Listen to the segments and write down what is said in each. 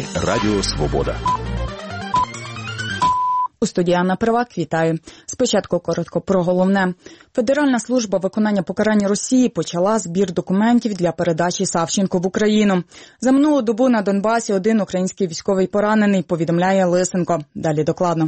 Новини Радіо Свобода. У студії Анна Первак, вітаю. Спочатку коротко про головне. Федеральна служба виконання покарань Росії почала збір документів для передачі Савченко в Україну. За минулу добу на Донбасі один український військовий поранений, повідомляє Лисенко. Далі докладно.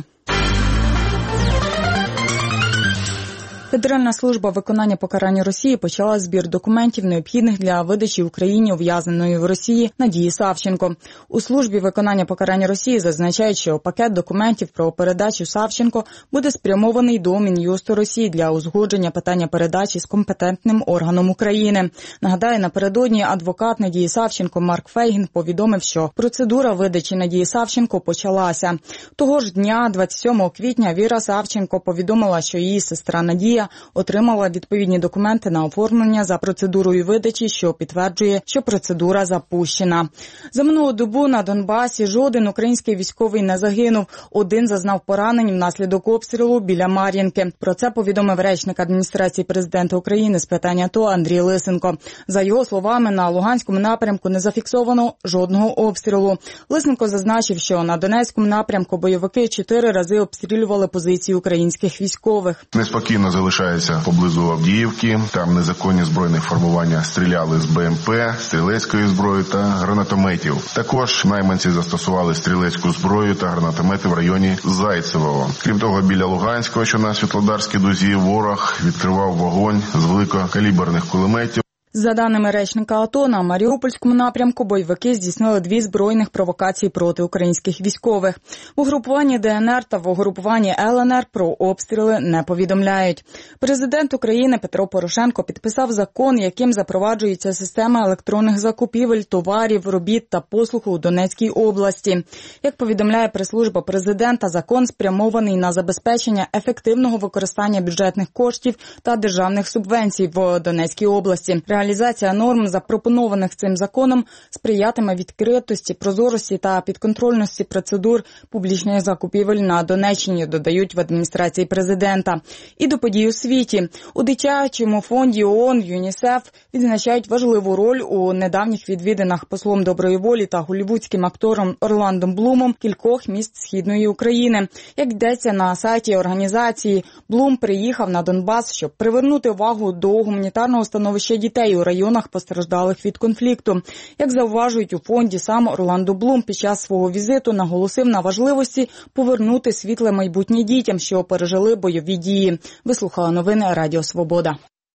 Федеральна служба виконання покарань Росії почала збір документів, необхідних для видачі Україні ув'язненої в Росії Надії Савченко. У службі виконання покарань Росії зазначають, що пакет документів про передачу Савченко буде спрямований до Мін'юсту Росії для узгодження питання передачі з компетентним органом України. Нагадаю, напередодні адвокат Надії Савченко Марк Фейгін повідомив, що процедура видачі Надії Савченко почалася. Того ж дня, 27 квітня, Віра Савченко повідомила, що її сестра Надія отримала відповідні документи на оформлення за процедурою видачі, що підтверджує, що процедура запущена. За минулу добу на Донбасі жоден український військовий не загинув. Один зазнав поранень внаслідок обстрілу біля Мар'їнки. Про це повідомив речник адміністрації президента України з питань АТО Андрій Лисенко. За його словами, на Луганському напрямку не зафіксовано жодного обстрілу. Лисенко зазначив, що на Донецькому напрямку бойовики 4 рази обстрілювали позиції українських військових. Неспокійно залишається поблизу Авдіївки. Там незаконні збройні формування стріляли з БМП, стрілецької зброї та гранатометів. Також найманці застосували стрілецьку зброю та гранатомети в районі Зайцевого. Крім того, біля Луганського, що на Світлодарській дузі, ворог відкривав вогонь з великокаліберних кулеметів. За даними речника АТО, на Маріупольському напрямку бойовики здійснили 2 збройних провокації проти українських військових. В угрупуванні ДНР та в угрупуванні ЛНР про обстріли не повідомляють. Президент України Петро Порошенко підписав закон, яким запроваджується система електронних закупівель, товарів, робіт та послуг у Донецькій області. Як повідомляє прес-служба президента, закон спрямований на забезпечення ефективного використання бюджетних коштів та державних субвенцій в Донецькій області. Реалізація норм, запропонованих цим законом, сприятиме відкритості, прозорості та підконтрольності процедур публічних закупівель на Донеччині, додають в адміністрації президента. І до подій у світі. У дитячому фонді ООН ЮНІСЕФ відзначають важливу роль у недавніх відвідинах послом доброї волі та голлівудським актором Орландом Блумом кількох міст Східної України. Як йдеться на сайті організації, Блум приїхав на Донбас, щоб привернути увагу до гуманітарного становища дітей у районах, постраждалих від конфлікту. Як зауважують у фонді, сам Орландо Блум під час свого візиту наголосив на важливості повернути світле майбутнє дітям, що пережили бойові дії. Ви слухали новини Радіо Свобода.